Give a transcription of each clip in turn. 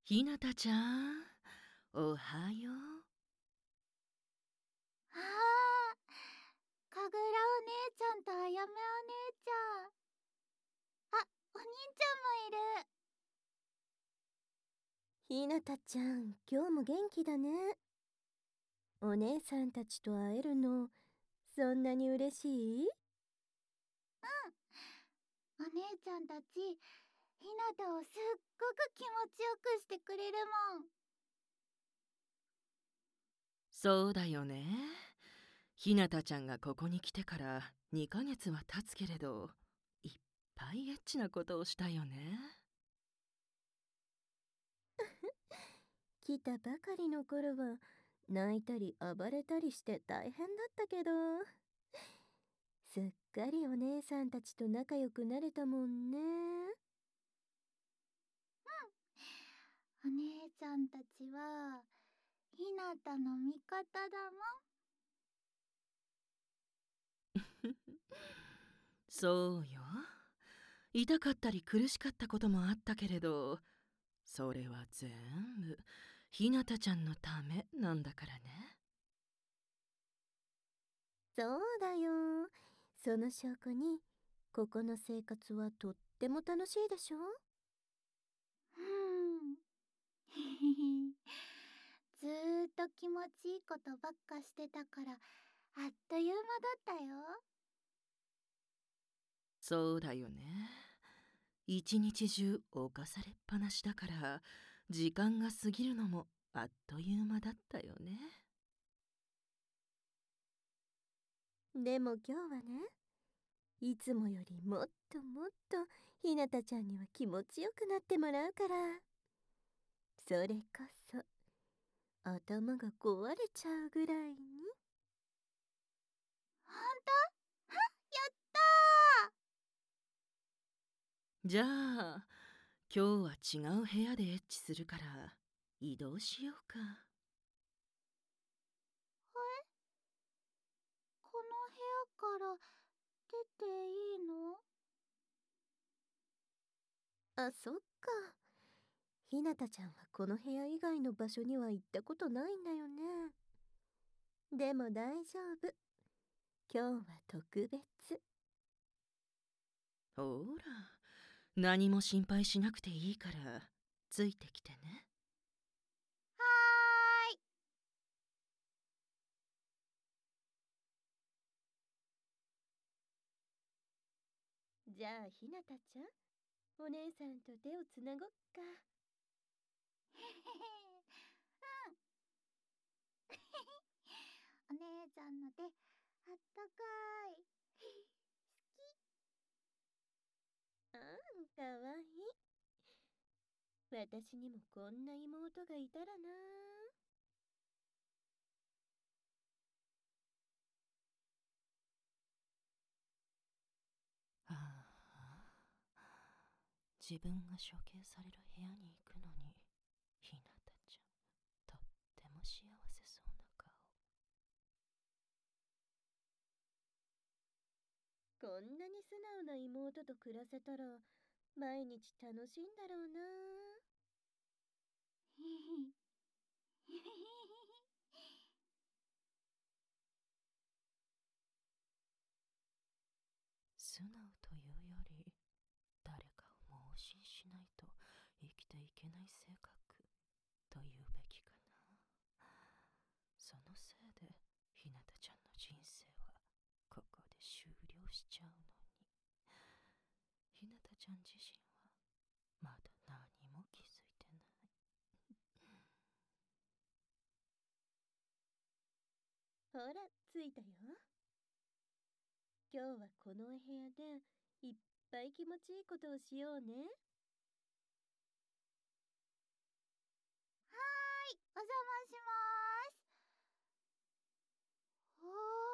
ひなたちゃん、おはよう。 ああ、かぐらお姉ちゃんとあやめお姉ちゃん。あ、お兄ちゃんもいる。 ひなたちゃん、今日も元気だね。お姉さんたちと会えるの、そんなに嬉しい？ お姉ちゃんたち、ひなたをすっごく気持ちよくしてくれるもん。 そうだよね。ひなたちゃんがここに来てから2ヶ月は経つけれど、いっぱいエッチなことをしたよね。 来たばかりの頃は、泣いたり暴れたりして大変だったけど、すっかりお姉さんたちと仲良くなれたもんね。 お姉ちゃんたちは、ひなたの味方だもん。 そうよ。痛かったり苦しかったこともあったけれど、それは全部ひなたちゃんのためなんだからね。 そうだよ。その証拠に、ここの生活はとっても楽しいでしょ？ ひひひ。ずーっと気持ちいいことばっかしてたから、あっという間だったよ。 そうだよね。一日中犯されっぱなしだから、時間が過ぎるのもあっという間だったよね。 でも今日はね、いつもよりもっともっとひなたちゃんには気持ちよくなってもらうから。それこそ頭が壊れちゃうぐらいに。 ほんと？やったー。 じゃあ、今日は違う部屋でエッチするから移動しようか。 この部屋から出ていいの？ あ、そっか。ひなたちゃんはこの部屋以外の場所には行ったことないんだよね。でも大丈夫。今日は特別。 ほら、何も心配しなくていいからついてきてね。 はーい。 じゃあひなたちゃん、お姉さんと手をつなごっか。 お姉ちゃんの手あったかい。 あん、かわいい。私にもこんな妹がいたらな。 はあ、自分が処刑される部屋に行くのに、ひなたちゃん、とっても幸せそうな顔。 こんなに素直な妹と暮らせたら毎日楽しいんだろうな。 素直というより、誰かを盲信しないと生きていけない性格というべきかな。そのせいでひなたちゃんの人生はここで終了しちゃうのに、ひなたちゃん自身はまだ何も気づいてない。 ほら、着いたよ。今日はこのお部屋でいっぱい気持ちいいことをしようね。 はーい、お邪魔しまーす。おー、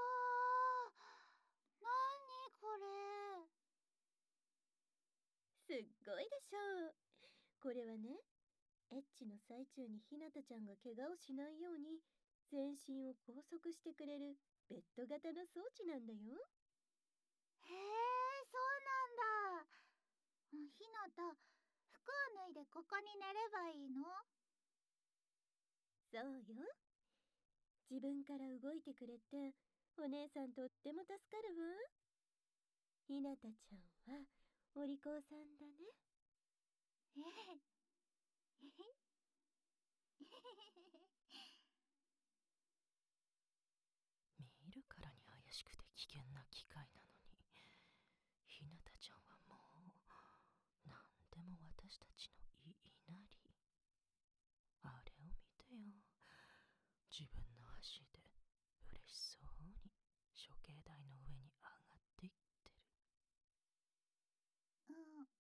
なにこれ？ すっごいでしょう。これはね、エッチの最中にひなたちゃんが怪我をしないように全身を拘束してくれるベッド型の装置なんだよ。 へえ、そうなんだ。ひなた、服を脱ないでここに寝ればいいの？ そうよ。自分から動いてくれてお姉さんとっても助かるわ。ひなたちゃんはお利口さんだね。 えへ見るからに怪しくて危険な機械なのに、ひなたちゃんはもう何でも私たちの言いなり。あれを見てよ。自分の足で嬉しそうに処刑台の上に上がっていってる。 し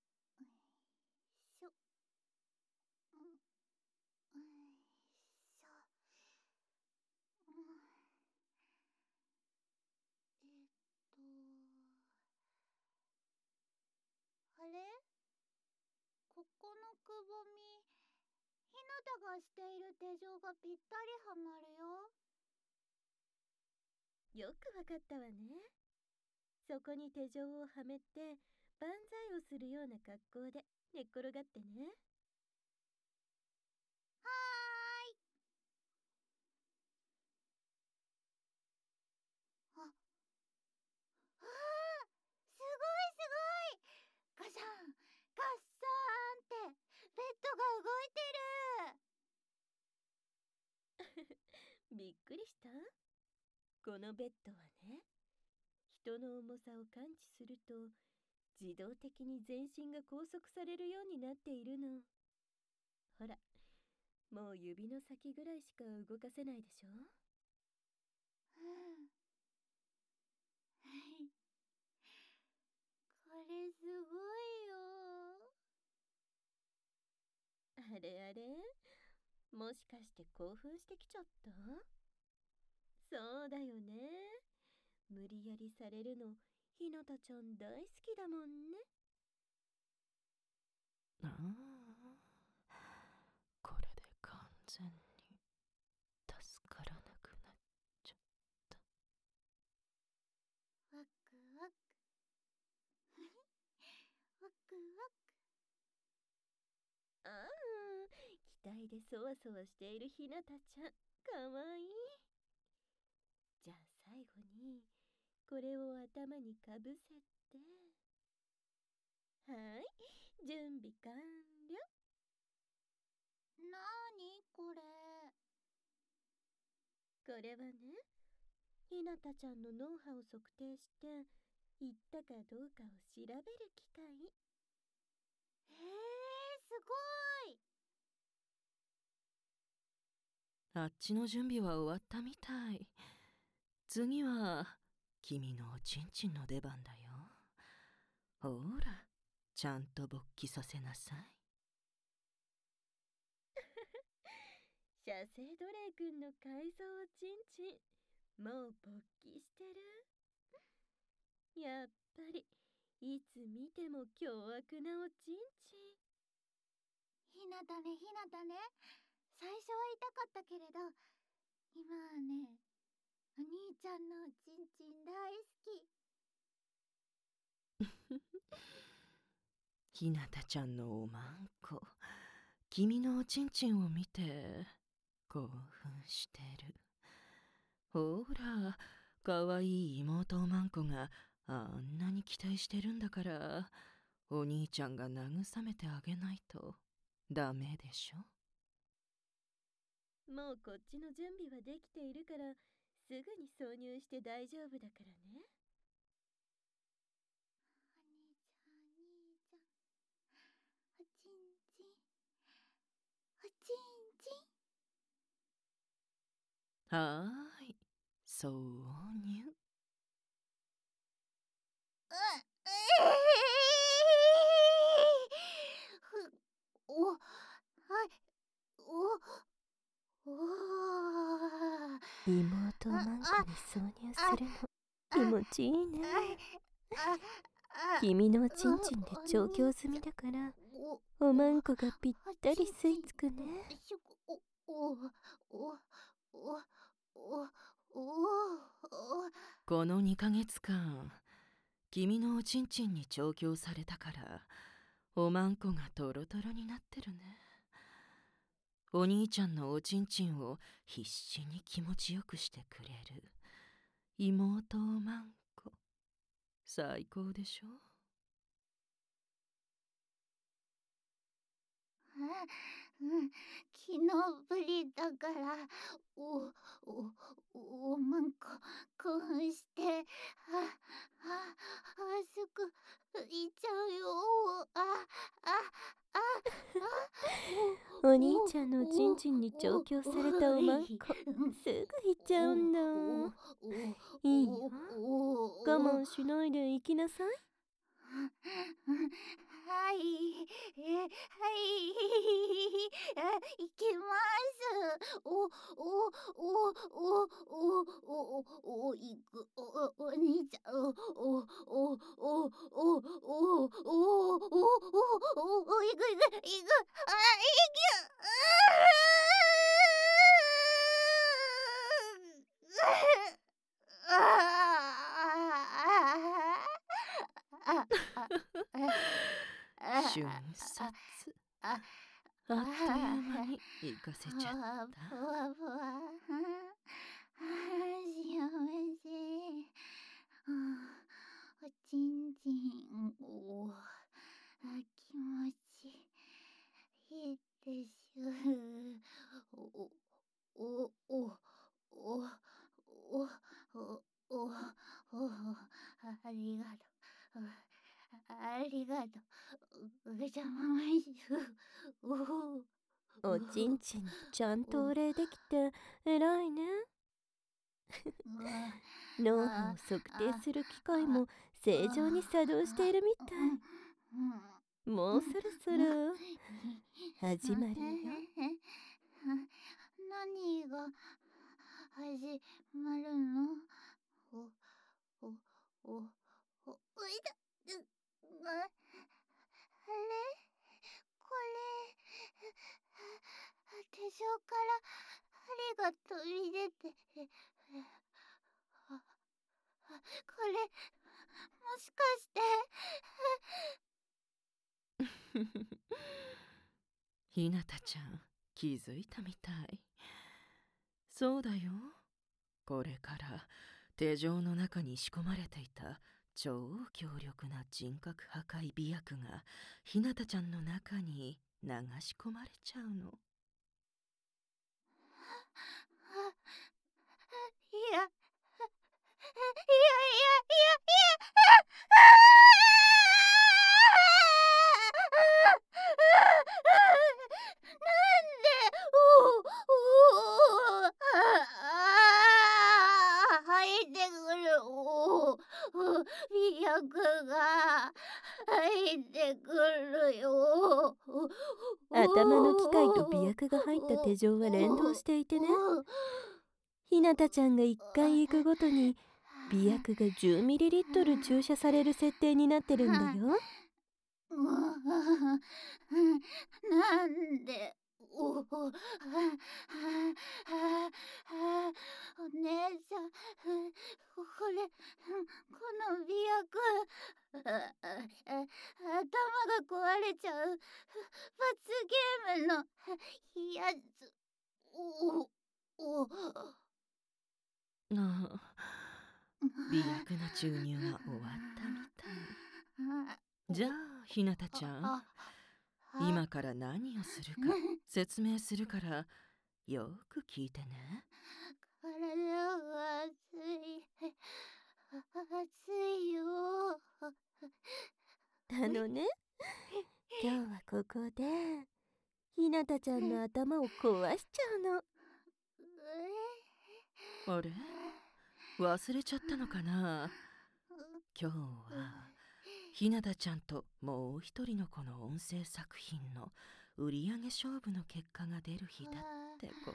ょしょあれ、ここのくぼみ、ひなたがしている手錠がぴったりはまるよ。 よくわかったわね。そこに手錠をはめて万歳をするような格好で寝っ転がってね。 はーい。あ、すごいすごい。ガシャンガッサーンってベッドが動いてる。 びっくりした？このベッドはね、人の重さを感知すると自動的に全身が拘束されるようになっているの。ほら、もう指の先ぐらいしか動かせないでしょ。 これすごいよ。 あれあれ、もしかして興奮してきちゃった？そうだよね。無理やりされるのひなたちゃん大好きだもんね。 これで完全に助からなくなっちゃった。 ワクワクワクワク。 ああ、期待でそわそわしているひなたちゃん、かわいい。じゃあ最後にこれを頭にかぶせて、はい、準備完了。 なーにこれ？ これはね、ひなたちゃんの脳波を測定して言ったかどうかを調べる機械。 すごい。 あっちの準備は終わったみたい。次は君のおちんちんの出番だよ。ほら、ちゃんと勃起させなさい。 射精奴隷くんの改造おちんちん、もう勃起してる。やっぱりいつ見ても凶悪なおちんちん。 ひなたねひなたね、最初は痛かったけれど今はね、お兄ちゃんのおちんちん大好き。 ひなたちゃんのおまんこ、君のおちんちんを見て興奮してる。ほら、かわいい妹おまんこがあんなに期待してるんだから、お兄ちゃんが慰めてあげないとダメでしょ。 もうこっちの準備はできているからすぐに挿入して大丈夫だからね。 お兄ちゃんお兄ちゃん、おちんちんおちんちん。 はーい、挿入。 お、はい、お妹をマンコに挿入するの気持ちいいね。君のおちんちんで調教済みだからおまんこがぴったり吸い付くね。 この2ヶ月間、君のおちんちんに調教されたから、 おまんこがトロトロになってるね。お兄ちゃんのおちんちんを必死に気持ちよくしてくれる妹おまんこ、最高でしょ。 昨日ぶりだからおまんこ興奮してすぐいっちゃうよ。 お兄ちゃんのおちんちんに調教されたおまんこ、すぐ行っちゃうんだ。いいよ、我慢しないで行きなさい。 はい、行きます。行く、お兄ちゃん、行く、 瞬殺。あっという間に行かせちゃった。 ふわふわ。幸せ。おちんちん。気持ちいいです。ありがとう。ありがとう。邪魔しおちんちんにちゃんとお礼できて偉いね。脳波を測定する機械も正常に作動しているみたい。もうそろそろ始まるよ。 何が始まるの？いた。あれこれ手錠から針が飛び出て、これもしかしてひなたちゃん、気づいたみたい。そうだよ。これから手錠の中に仕込まれていた超強力な人格破壊美薬がひなたちゃんの中に流し込まれちゃうの。 いや入ってくる。美薬が入ってくるよ。 頭の機械と美薬が入った手錠は連動していてね。ひなたちゃんが1回行くごとに美薬が 10ml 注射される設定になってるんだよ。 なんでお姉ちゃん、この美薬頭が壊れちゃう罰ゲームのやつ。 ああ、美薬の注入が終わったみたい。じゃあひなたちゃん、今から何をするか説明するからよく聞いてね。 体が熱いよ。 今日はここでひなたちゃんの頭を壊しちゃうの。 あれ、忘れちゃったのかな。今日はひなたちゃんともう一人の子の音声作品の売り上げ勝負の結果が出る日だってこと。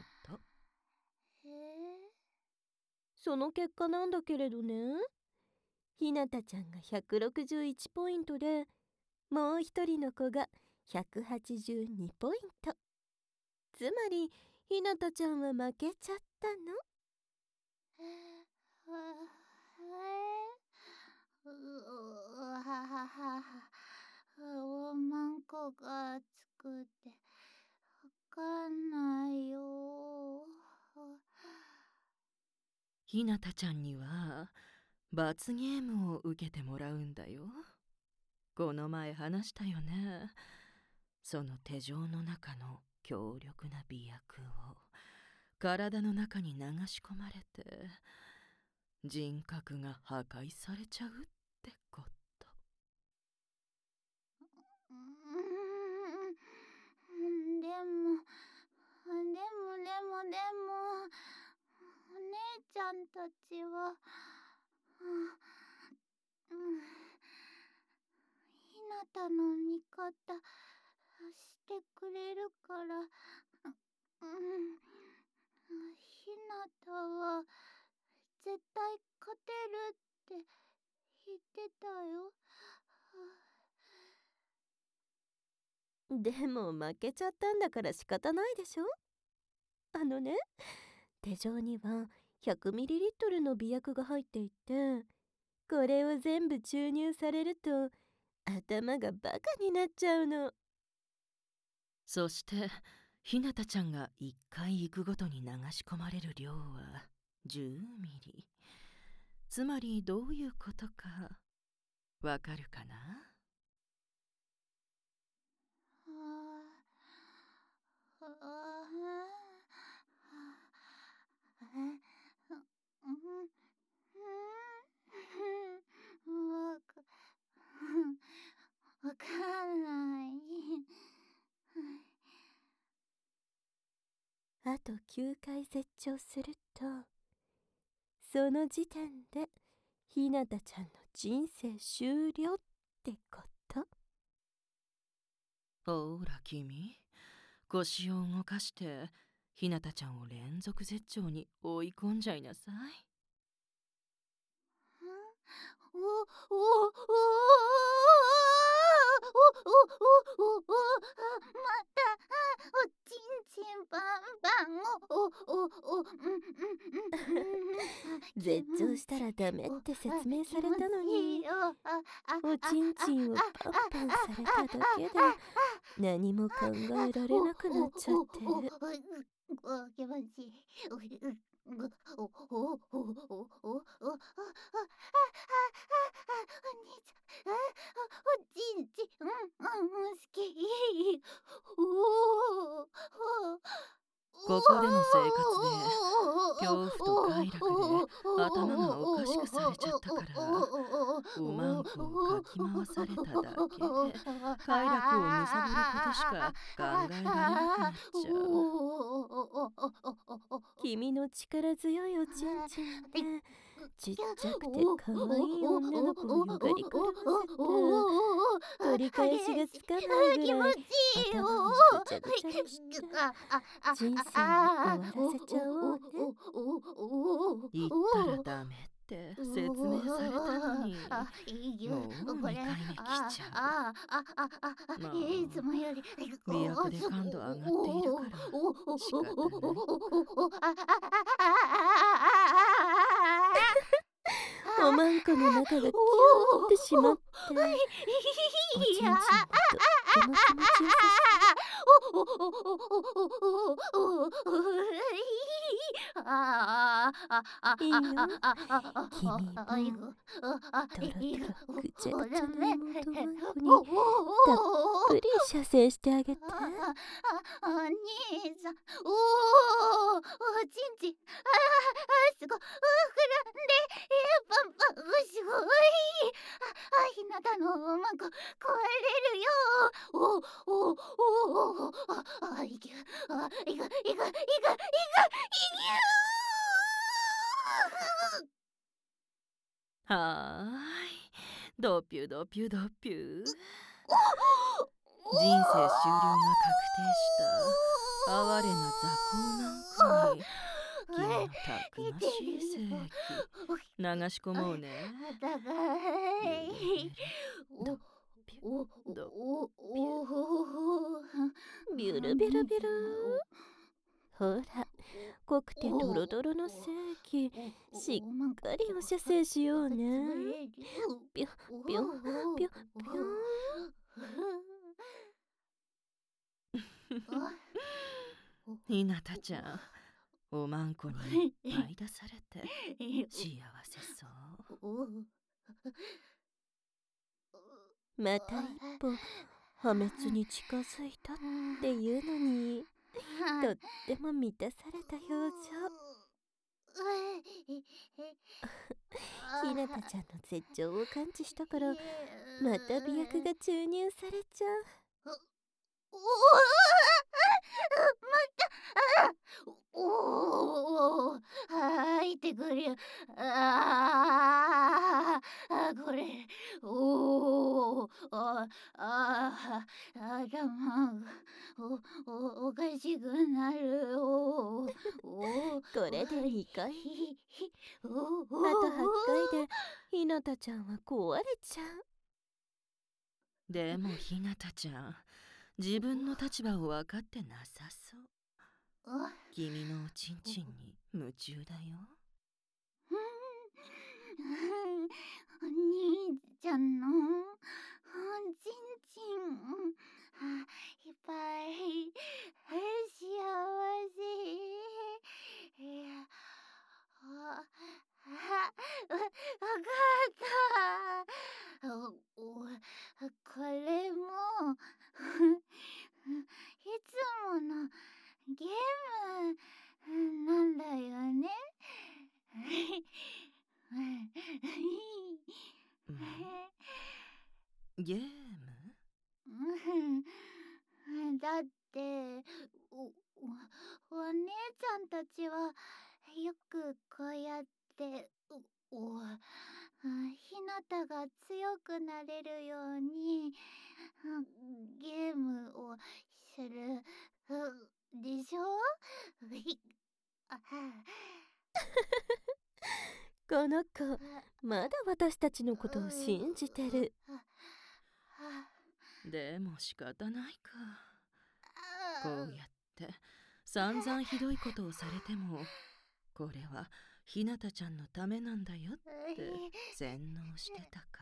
その結果なんだけれどね、ひなたちゃんが161ポイントでもう一人の子が182ポイント。つまりひなたちゃんは負けちゃったの。 おまんこが熱くてわかんないよ。 ひなたちゃんには罰ゲームを受けてもらうんだよ。この前話したよね。その手錠の中の強力な媚薬を体の中に流し込まれて人格が破壊されちゃうってこと。 でもお姉ちゃんたちはひなたの味方してくれるからひなたは絶対勝てるって言ってたよ。 でも負けちゃったんだから仕方ないでしょ。手錠には 100ml の媚薬が入っていて、これを全部注入されると頭がバカになっちゃうの。 そしてひなたちゃんが1回行くごとに流し込まれる量は10ミリ。つまりどういうことかわかるかな？ わかんない。 あと9回絶頂すると、その時点でひなたちゃんの人生終了ってこと。 ほら君、腰を動かしてひなたちゃんを連続絶頂に追い込んじゃいなさい。 おおおおまたおちんちんパンパン絶頂したらダメって説明されたのに、おちんちんをパンパンされただけで何も考えられなくなっちゃって。 気持ちいい。おちんちん、好き。 ここでの生活で恐怖と快楽で頭がおかしくされちゃったからおまんこをかき回されただけで快楽をむさぼることしか考えられなくなっちゃう。 君の力強いおちんちんでちっちゃくて可愛い女の子をよがりくるませて、取り返しがつかないぐらい頭をぐちゃぐちゃにして人生を終わらせちゃおうね。 言ったらダメって説明されたのにもう2回目来ちゃう。まあいつもより媚薬で感度上がっているから仕方ない。 おまんこの中がキューってしまって、おちんちんもとっても気持ちよさいいよ。君もとろとろぐちゃぐちゃの妹まんこにたっぷり射精してあげて。 お兄さん、おちんちん、すごい、膨らんで、パンパン、すごい。ひなたのおまんこ、壊れるよ。いく、いく、 はーい、ドピュドピュドピュ。人生終了が確定した哀れな雑魚なんこに君のたくましい精液流し込もうね。 ビュルビュルビュル。ほら、濃くてドロドロの精液しっかりお射精しようね。ピュピュピュピュ。 ひなたちゃん、おまんこにいっぱい出されて幸せそう。 また一歩破滅に近づいたっていうのに、とっても満たされた表情。ひなたちゃんの絶頂を感知したから、また美薬が注入されちゃう。 入ってくるよ。これ、頭がおかしくなる。 これで2回あと8回でひなたちゃんは壊れちゃう。 でもひなたちゃん、自分の立場を分かってなさそう。君のおちんちんに夢中だよ。 お兄ちゃんのおちんちん、いっぱい幸せ。わかった。これもいつものゲームなんだよね。 ゲーム？ だってお姉ちゃんたちはよくこうやってひなたが強くなれるようにゲームをするでしょ。 この子、まだ私たちのことを信じてる。 でも仕方ないか。こうやって散々ひどいことをされても、これはひなたちゃんのためなんだよって洗脳してたから。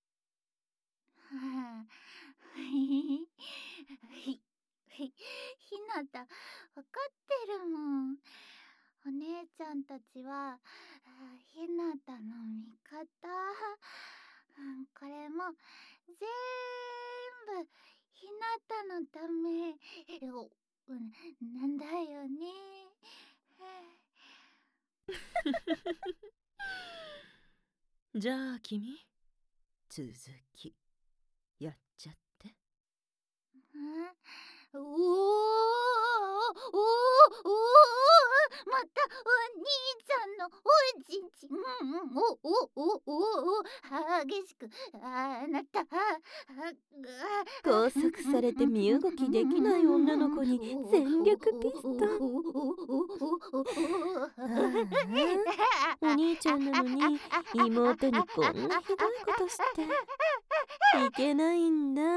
ひなた、わかってるもん。お姉ちゃんたちはひなたの味方。これも全部ひなたのためなんだよね。 じゃあ君、続きやっちゃって。 またお兄ちゃんのおちんちん、激しくなった。 拘束されて身動きできない女の子に全力ピストン。お兄ちゃんなのに妹にこんなひどいことしていけないんだ。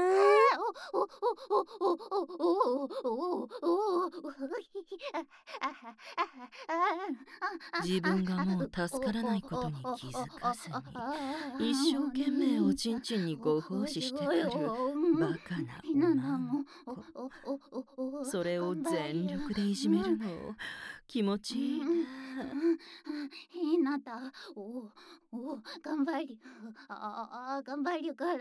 自分がもう助からないことに気づかずに、一生懸命おちんちんにご奉仕してくるバカなおまんこ。それを全力でいじめるの気持ちいいね。 ひなた、頑張りから、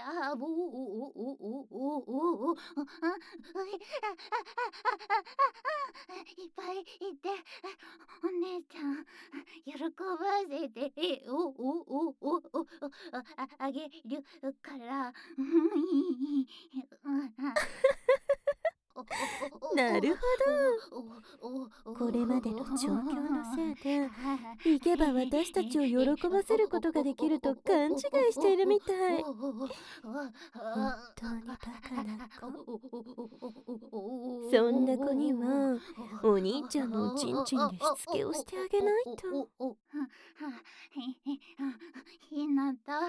いっぱいいて、お姉ちゃん喜ばせてあげるから。 なるほど。これまでの状況のせいで行けば私たちを喜ばせることができると勘違いしているみたい。本当にバカな子。そんな子にはお兄ちゃんのおちんちんでしつけをしてあげないと。 ひなた、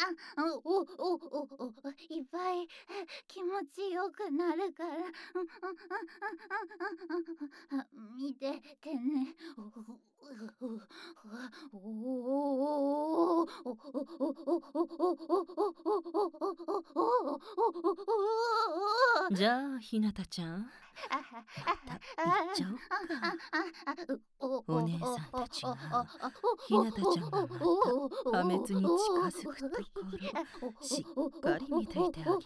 いっぱい気持ちよくなるから見ててね。 じゃあひなたちゃん、 行っちゃおっか。お姉さんたちがひなたちゃんがまた破滅に近づくところしっかり見ていてあげる。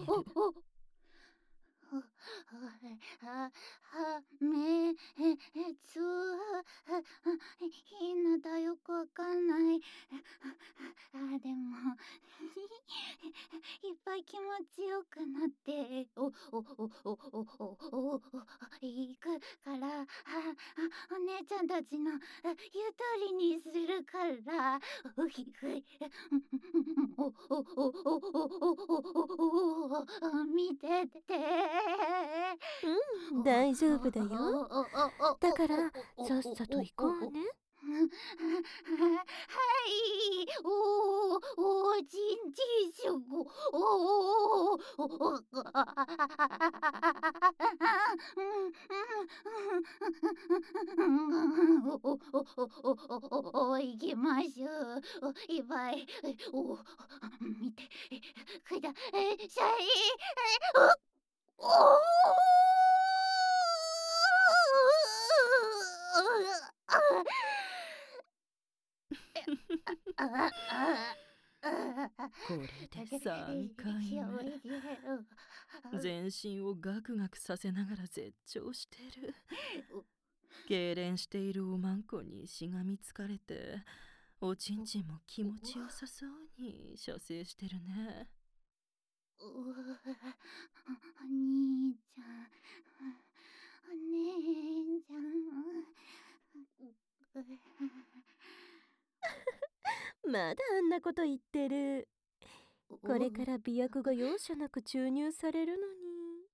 ひなたよくわかんない。でもいっぱい気持ちよくなっていくからお姉ちゃんたちの言う通りにするから見てて。 うん、大丈夫だよ。だからさっさと行こうね。 はい、おちんちんしょこ、行きましょう。いっぱい、見てください。 これで3回目。全身をガクガクさせながら絶頂してる。痙攣しているおまんこにしがみつかれて、おちんちんも気持ちよさそうに射精してるね。 お兄ちゃん、お姉ちゃん。 まだあんなこと言ってる。これから媚薬が容赦なく注入されるのに。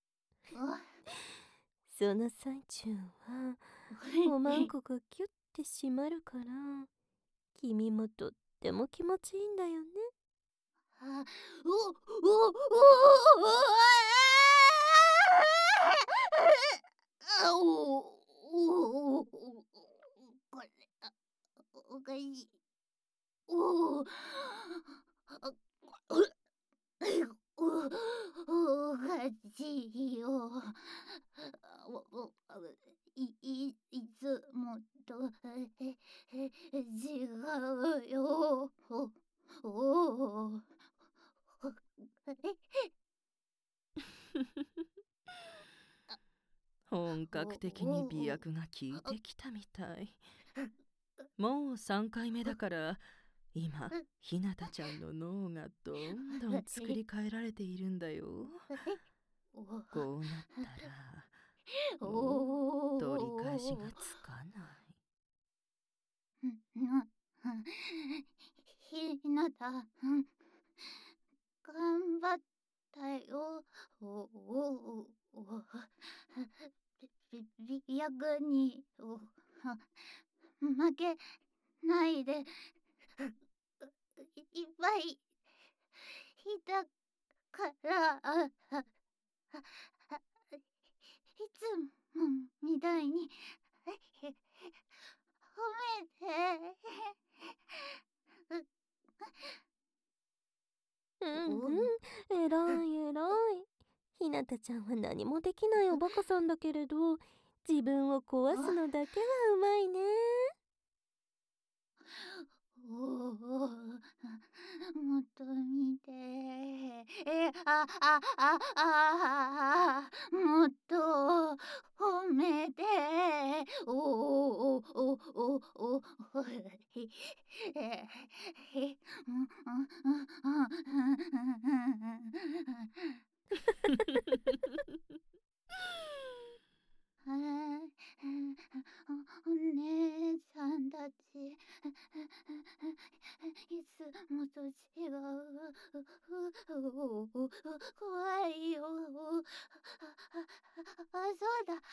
その最中はおまんこがキュッて締まるから、君もとっても気持ちいいんだよね。 これおかしい。おかしいよ。いつもと違うよ。 本格的に媚薬が効いてきたみたい。もう3回目だから、今ひなたちゃんの脳がどんどん作り変えられているんだよ。こうなったらもう取り返しがつかない。 ひなた、頑張ったよ。媚薬に負けないで。いっぱいいたからいつもみたいに褒めて。 えらいえらい。ひなたちゃんは何もできないおバカさんだけれど、自分を壊すのだけはうまいね。 もっと見て。もっと褒めて。お姉ちゃんたち、いつもと違う。怖いよ。そうだ。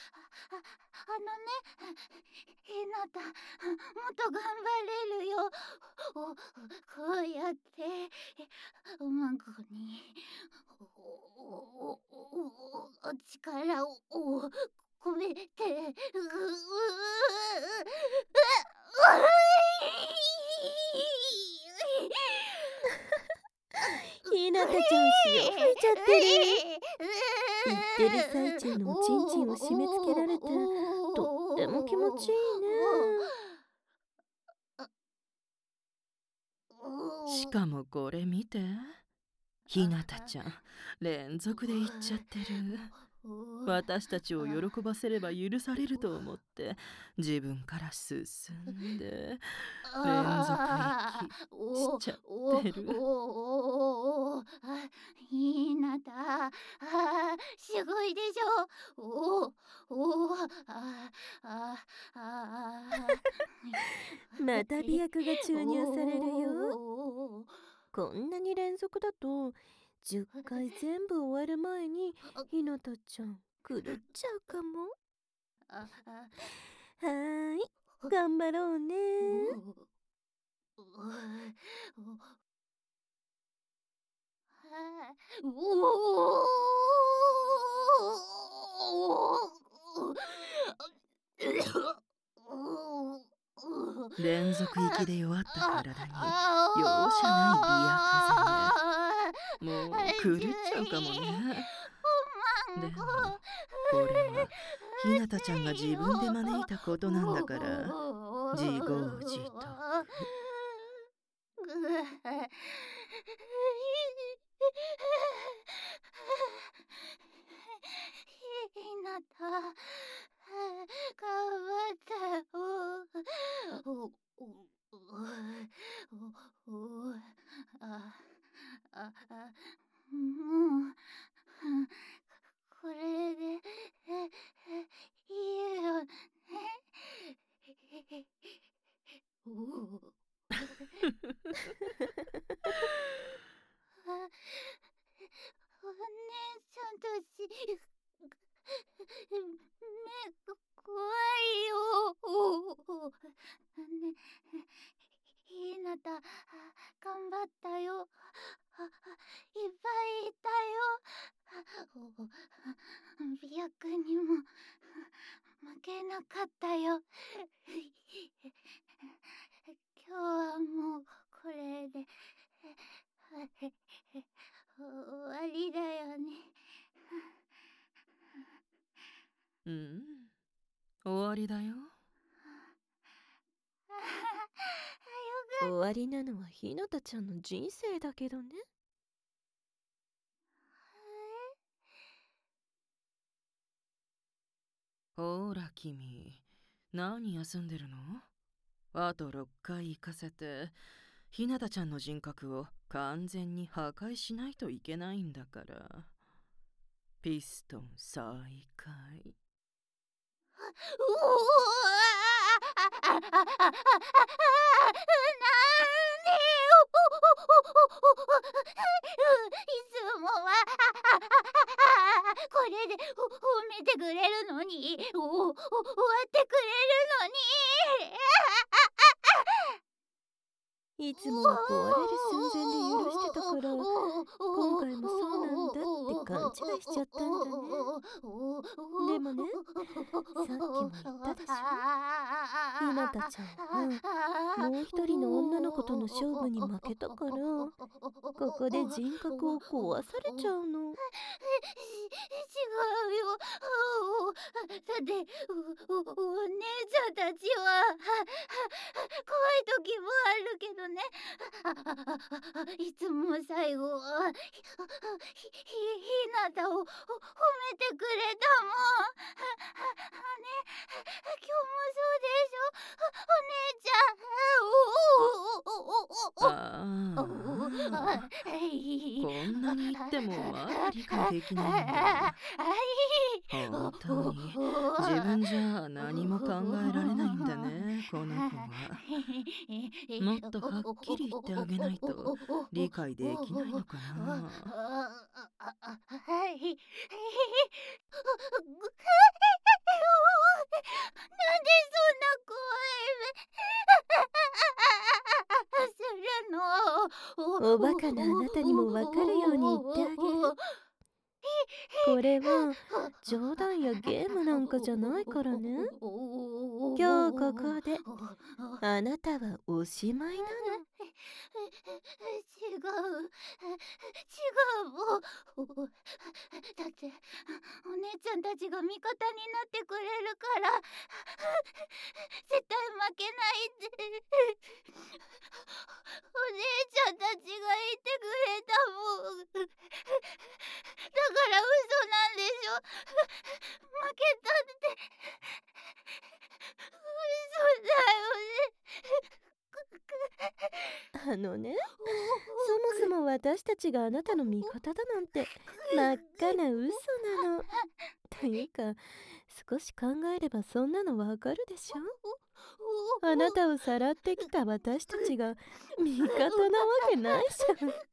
ひなた、もっと頑張れるよ。こうやっておまんこに力を込めて。 ひなたちゃん、潮吹いちゃってる。 言ってる最中のおちんちんを締め付けられて、とっても気持ちいいね。 しかもこれ見て。ひなたちゃん、連続で言っちゃってる。私たちを喜ばせれば許されると思って自分から進んで連続息しちゃってる。 ひなた、すごいでしょ。 また媚薬が注入されるよ。こんなに連続だと10回全部終わる前にひなたちゃん狂っちゃうかも。はーい、頑張ろうね。 連続息で弱った体に容赦ない媚薬攻め。もう狂っちゃうかもね。でもこれはひなたちゃんが自分で招いたことなんだから自業自得。 ひなた、頑張ったよ。もうこれでいいよね。お姉ちゃんたち目が怖いよ。ね、ひなた頑張ったよ。いっぱいいたよ。媚薬にも負けなかったよ。今日はもうこれで終わりだよね。 うん、終わりだよ。 終わりなのはひなたちゃんの人生だけどね。 ほら君、何休んでるの？あと6回行かせてひなたちゃんの人格を完全に破壊しないといけないんだから。ピストン再開。 いつもはこれで褒めてくれるのに、終わってくれるのに。 いつもは壊れる寸前で許してたから、今回もそうなんだって勘違いしちゃったんだね。でもね、さっきも言ったでしょ。ひなたちゃんはもう一人の女の子との勝負に負けたから、ここで人格を壊されちゃうの。 違うよ。だってお姉ちゃんたちは怖い時もあるけどね。いつも最後はひなたを褒めてくれたもん。ね、今日もそうでしょ、お姉ちゃん。 こんなに言ってもまだ理解できないんだ。本当に自分じゃ何も考えられないんだね、この子は。もっとはっきり言ってあげないと理解できないのかな。 なんでそんな怖い目するの。 おバカなあなたにもわかるように言ってあげる。これは冗談やゲームなんかじゃないからね。今日ここであなたはおしまいなの。 違うもん。だって姉ちゃんたちが味方になってくれるから絶対負けないってお姉ちゃんたちが言ってくれたもん。だから嘘なんでしょ。負けたって嘘だよね。 そもそも私たちがあなたの味方だなんて真っ赤な嘘なの。というか、少し考えればそんなのわかるでしょ。あなたをさらってきた私たちが味方なわけないじゃん。 違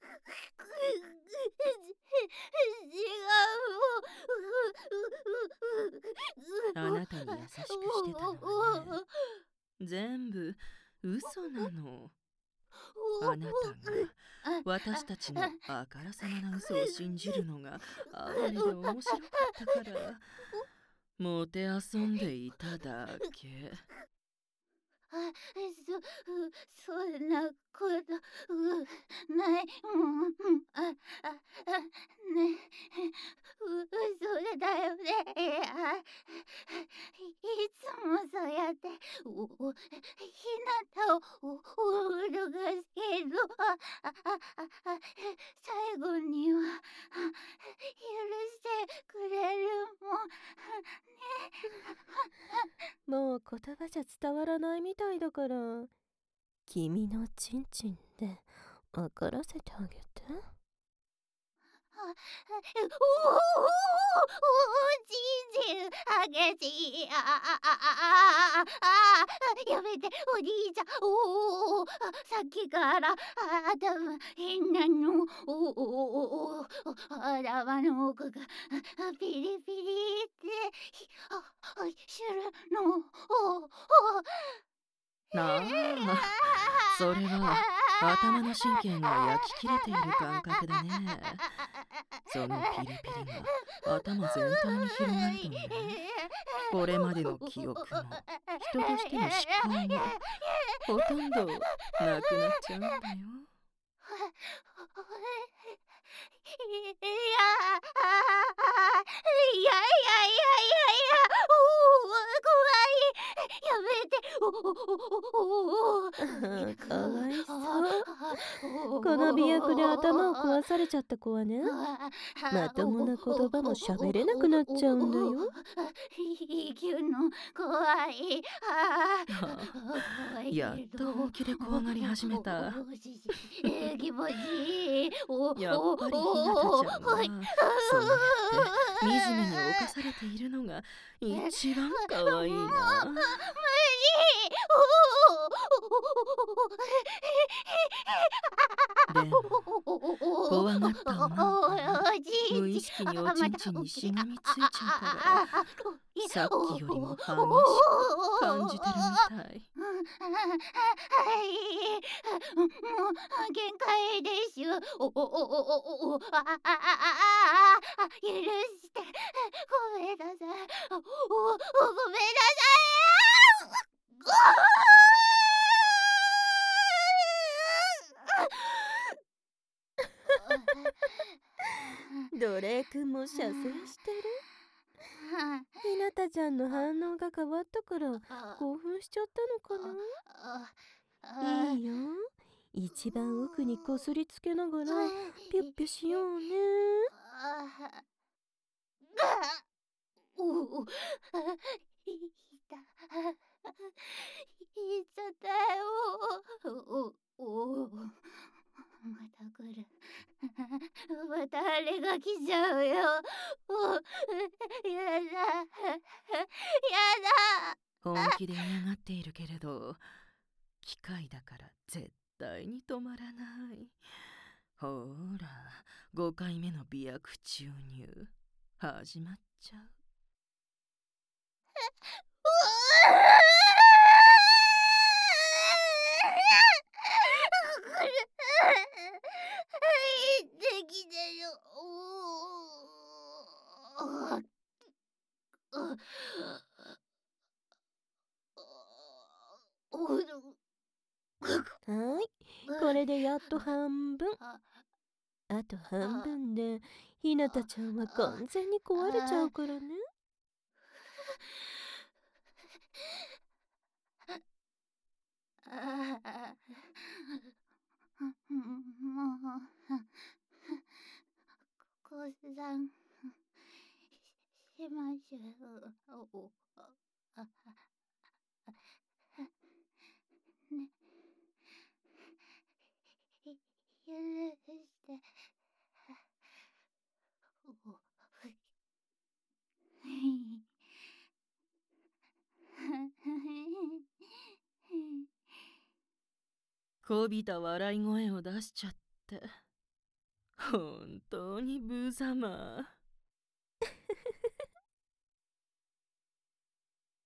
う。 あなたに優しくしてたのはね、全部嘘なの。あなたが私たちのあからさまな嘘を信じるのが哀れで面白かったからもてあそんでいただけ。 そんなことない。ね、嘘だよね。いつもそうやってひなたを脅かすけど、最後には許してくれるもんもう言葉じゃ伝わらないみたいだから、君のチンチンで分からせてあげて。 おじいじあげちやめておじいちゃん。さっきから頭変なの。頭の奥がピリピリってするの。 なあ、それは頭の神経が焼き切れている感覚だね。そのピリピリが頭全体に広がるとね、これまでの記憶も人としての思考もほとんどなくなっちゃうんだよ。 いや怖い。やめて。 かわいそう。この美薬で頭を壊されちゃった子はね、まともな言葉も喋れなくなっちゃうんだよ。 生きるの怖い。 やっと本気で怖がり始めた。 気持ちいい。 やっぱりひなたちゃんがそうやって惨めに侵されているのが一番かわいいな。でも怖がったおなんかが無意識におちんちんにしがみついちゃうからさっきよりも激しく感じてるみたい。 もう限界ですよ。許して。ごめんなさい。ごめんなさい。 ドレイ君も射精してる。ひなたちゃんの反応が変わったから興奮しちゃったのかな。いいよ、一番奥にこすりつけながらピュッピュしようね。 いっちゃったよ。また来る。またあれが来ちゃうよ。やだ。やだ。 本気で嫌がっているけれど機械だから絶対に止まらない。ほら5回目の美薬注入始まっちゃう。 できたよ。 はい、これでやっと半分。 あと半分でひなたちゃんは完全に壊れちゃうからね。 もう降参しましょう。ね、許して。 こびた笑い声を出しちゃって本当に無様。